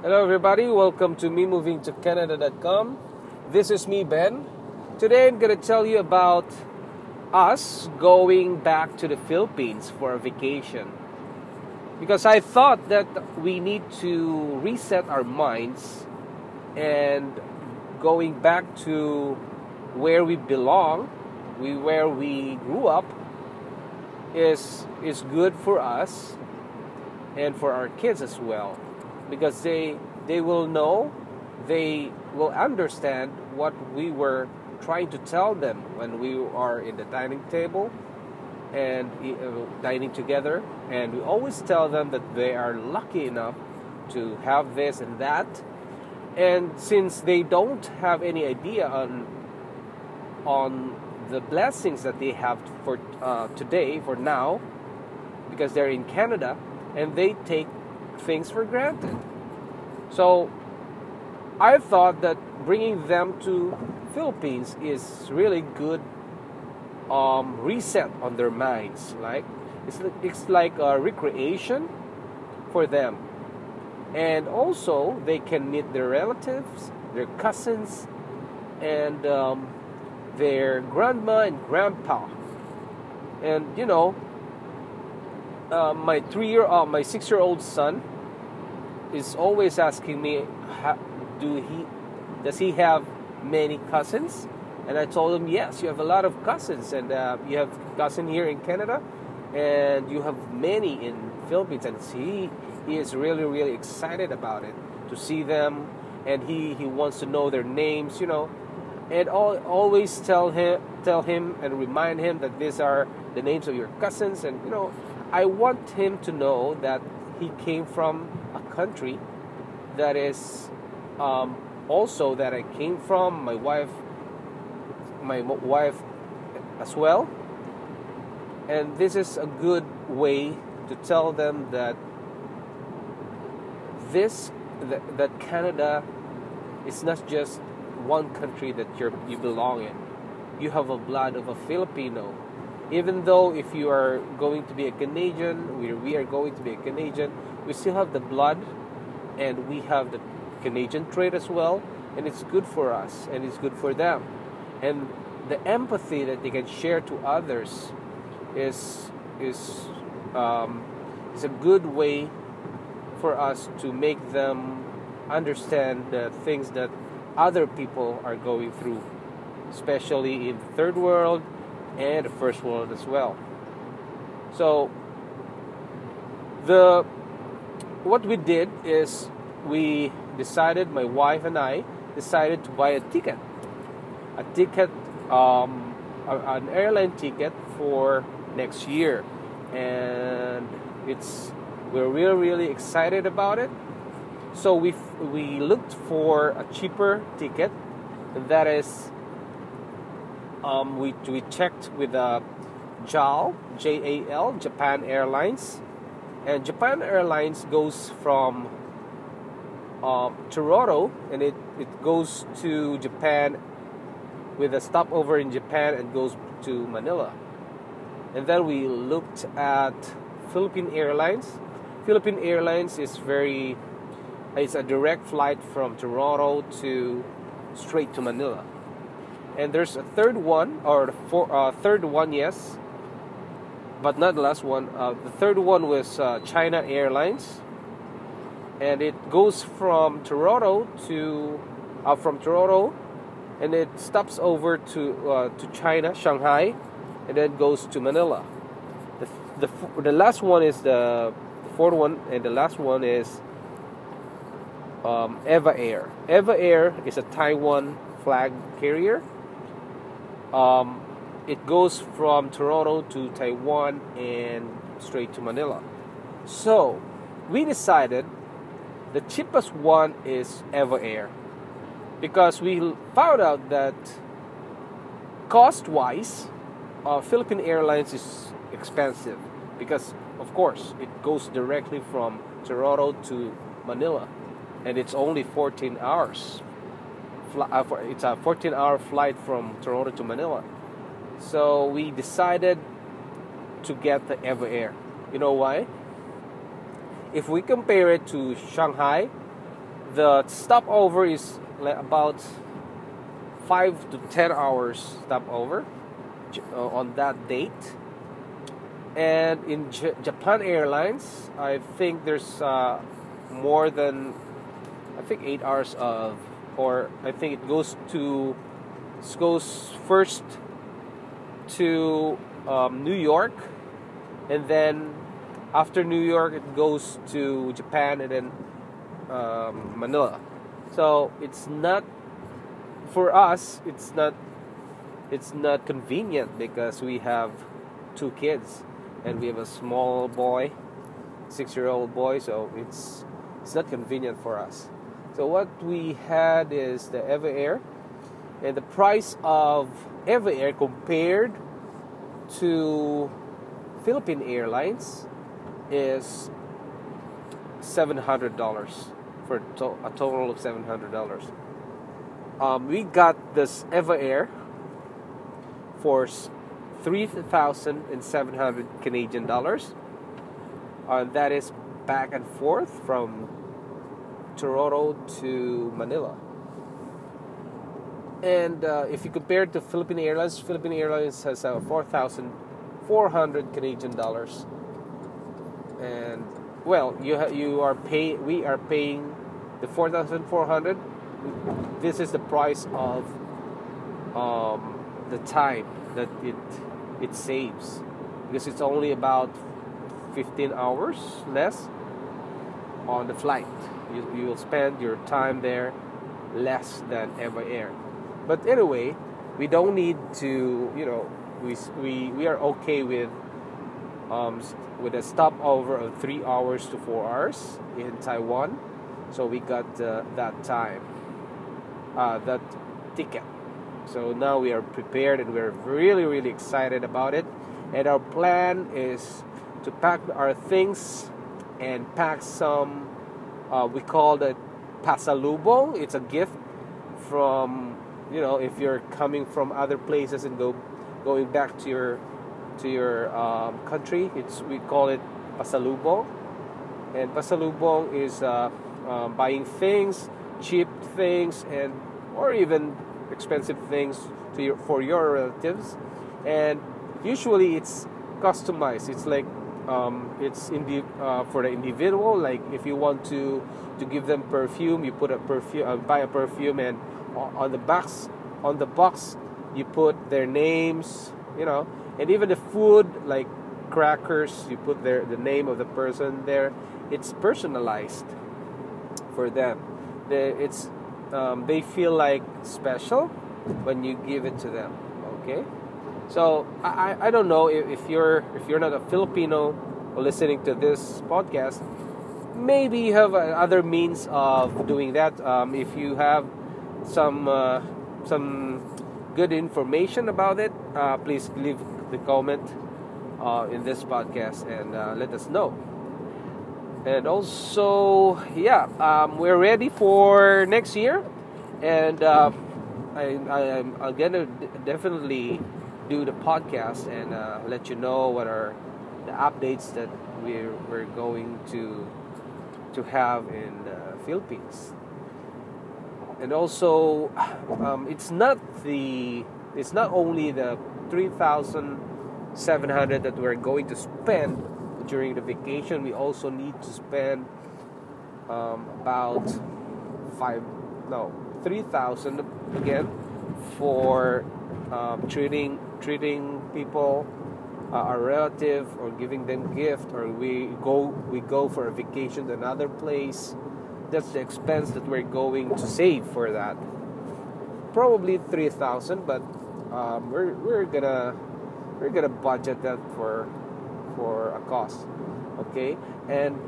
Hello everybody, welcome to memovingtocanada.com. This is me, Ben. Today I'm going to tell you about us going back to the Philippines for a vacation. Because I thought that we need to reset our minds and going back to where we belong, where we grew up is good for us and for our kids as well, because they will know, they will understand what we were trying to tell them when we are in the dining table and dining together, and we always tell them that they are lucky enough to have this and that. And since they don't have any idea on the blessings that they have for today, for now, because they're in Canada, and they take things for granted. So I thought that bringing them to Philippines is really good reset on their minds. Like it's like a recreation for them, and also they can meet their relatives, their cousins, and their grandma and grandpa. And my 6-year-old son is always asking me, does he have many cousins? And I told him, yes, you have a lot of cousins, and you have cousin here in Canada, and you have many in Philippines. And he is really, really excited about it, to see them, and he wants to know their names, and always tell him and remind him that these are the names of your cousins. And I want him to know that he came from a country that is also that I came from, my wife as well. And this is a good way to tell them that that Canada is not just one country that you belong in. You have a blood of a Filipino. Even though if you are going to be a Canadian, we are going to be a Canadian, we still have the blood, and we have the Canadian trait as well, and it's good for us and it's good for them. And the empathy that they can share to others is a good way for us to make them understand the things that other people are going through, especially in the third world and the first world as well. So what we did is my wife and I decided to buy an airline ticket for next year, and we're really, really excited about it. So we looked for a cheaper ticket, and that is we checked with JAL, JAL, Japan Airlines, and Japan Airlines goes from Toronto, and it goes to Japan with a stopover in Japan and goes to Manila. And then we looked at Philippine Airlines. Philippine Airlines it's a direct flight from Toronto to straight to Manila. And there's a third one, yes, but not the last one. The third one was China Airlines, and it goes from Toronto and it stops over to China, Shanghai, and then goes to Manila. The last one is the fourth one, and the last one is EVA Air. EVA Air is a Taiwan flag carrier. It goes from Toronto to Taiwan and straight to Manila. So we decided the cheapest one is EVA Air, because we found out that cost-wise, Philippine Airlines is expensive, because of course it goes directly from Toronto to Manila, and it's only 14 hours. It's a 14-hour flight from Toronto to Manila. So we decided to get the EVA Air. You know why? If we compare it to Shanghai, The stopover is about 5 to 10 hours stopover on that date. And in Japan Airlines, I think there's more than, I think, 8 hours of, or I think it goes first to New York, and then after New York it goes to Japan, and then Manila. So it's not, for us, it's not convenient because we have 2 kids and we have a small boy, 6-year-old boy. So it's not convenient for us. So what we had is the EVA Air, and the price of EVA Air compared to Philippine Airlines is $700, for a total of $700. We got this EVA Air for 3,700 Canadian dollars. That is back and forth from Toronto to Manila. And if you compare it to Philippine Airlines has 4,400 Canadian dollars. And well, we are paying the 4,400. This is the price of the time that it saves, because it's only about 15 hours less on the flight. You will spend your time there less than EVA Air. But anyway, we don't need to, we are okay with a stopover of 3 hours to 4 hours in Taiwan. So we got that time, that ticket. So now we are prepared, and we're really, really excited about it. And our plan is to pack our things and pack some, we call it pasalubong. It's a gift from, if you're coming from other places and going back to your country, we call it pasalubong. And pasalubong is buying things, cheap things, or even expensive things for your relatives. And usually it's customized. It's like for the individual. Like if you want to give them perfume, you put buy a perfume, and on the box you put their names, and even the food, like crackers, you put the name of the person there. It's personalized for them. They feel like special when you give it to them. Okay, so I don't know if you're not a Filipino listening to this podcast, maybe you have other means of doing that. If you have some good information about it, please leave the comment in this podcast and let us know. And also, we're ready for next year, and I'm gonna definitely do the podcast and let you know what are the updates that we're going to have in the Philippines. And also, it's not only the 3,700 that we're going to spend during the vacation. We also need to spend about 3,000 again for treating people, our relative, or giving them gift, or we go for a vacation to another place. That's the expense that we're going to save for that. Probably 3,000, but we're gonna budget that for a cost. Okay, and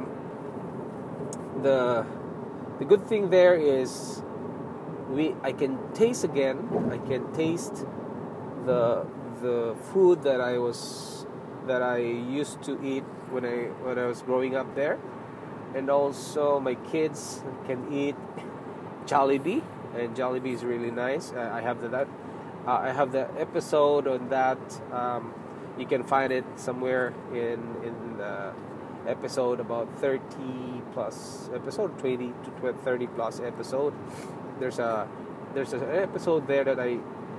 the good thing there is I can taste again. I can taste the food that I used to eat when I was growing up there. And also my kids can eat Jollibee, and Jollibee is really nice. I have the episode on that. You can find it somewhere in episode, about 30 plus episode, 20 to 30 plus episode. There's an episode there that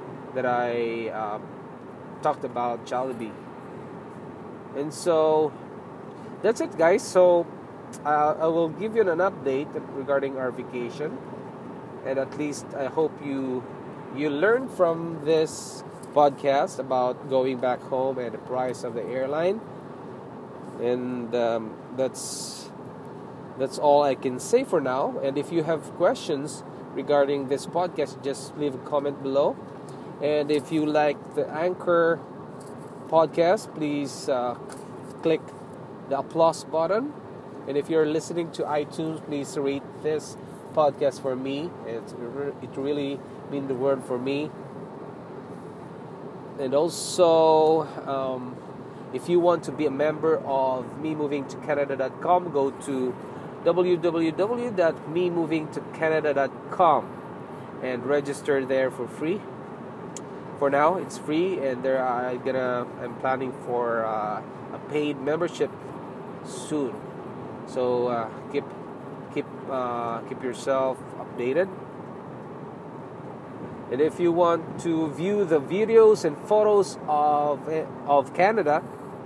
I talked about Jollibee. And so that's it, guys. So I will give you an update regarding our vacation, and at least I hope you learn from this podcast about going back home and the price of the airline. And that's all I can say for now. And if you have questions regarding this podcast, just leave a comment below. And if you like the Anchor podcast, please click the applause button. And if you're listening to iTunes, please rate this podcast for me. It really means the word for me. And also, if you want to be a member of memovingtocanada.com, go to www.memovingtocanada.com and register there for free. For now, it's free, and I'm planning for a paid membership soon. So keep yourself updated. And if you want to view the videos and photos of Canada,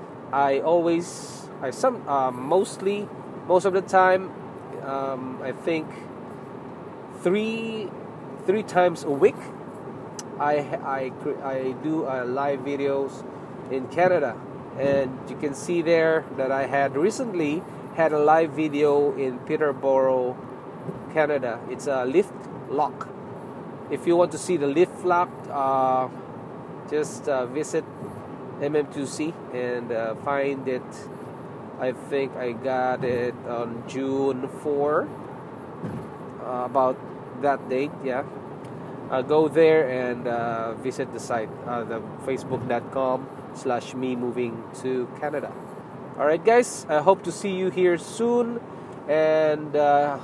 most of the time, I think three times a week, I do live videos in Canada. And you can see there that I had recently had a live video in Peterborough, Canada. It's a lift lock. If you want to see the lift lock, just visit MM2C and find it. I think I got it on June 4, about that date, yeah. Go there and visit the site, the facebook.com/memovingtocanada. Alright, guys, I hope to see you here soon, and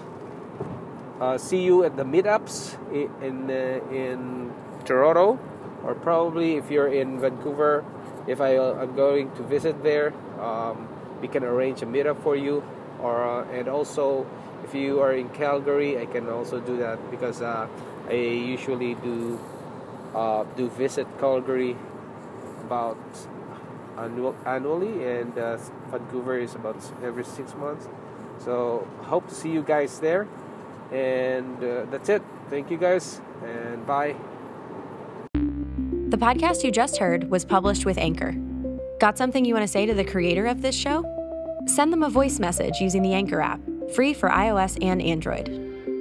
see you at the meetups in Toronto, or probably if you're in Vancouver, if I'm going to visit there, we can arrange a meetup for you. And also, if you are in Calgary, I can also do that, because I usually do visit Calgary about annually, and Vancouver is about every 6 months. So hope to see you guys there. And that's it. Thank you, guys, and bye. The podcast you just heard was published with Anchor. Got something you want to say to the creator of this show? Send them a voice message using the Anchor app, free for iOS and Android.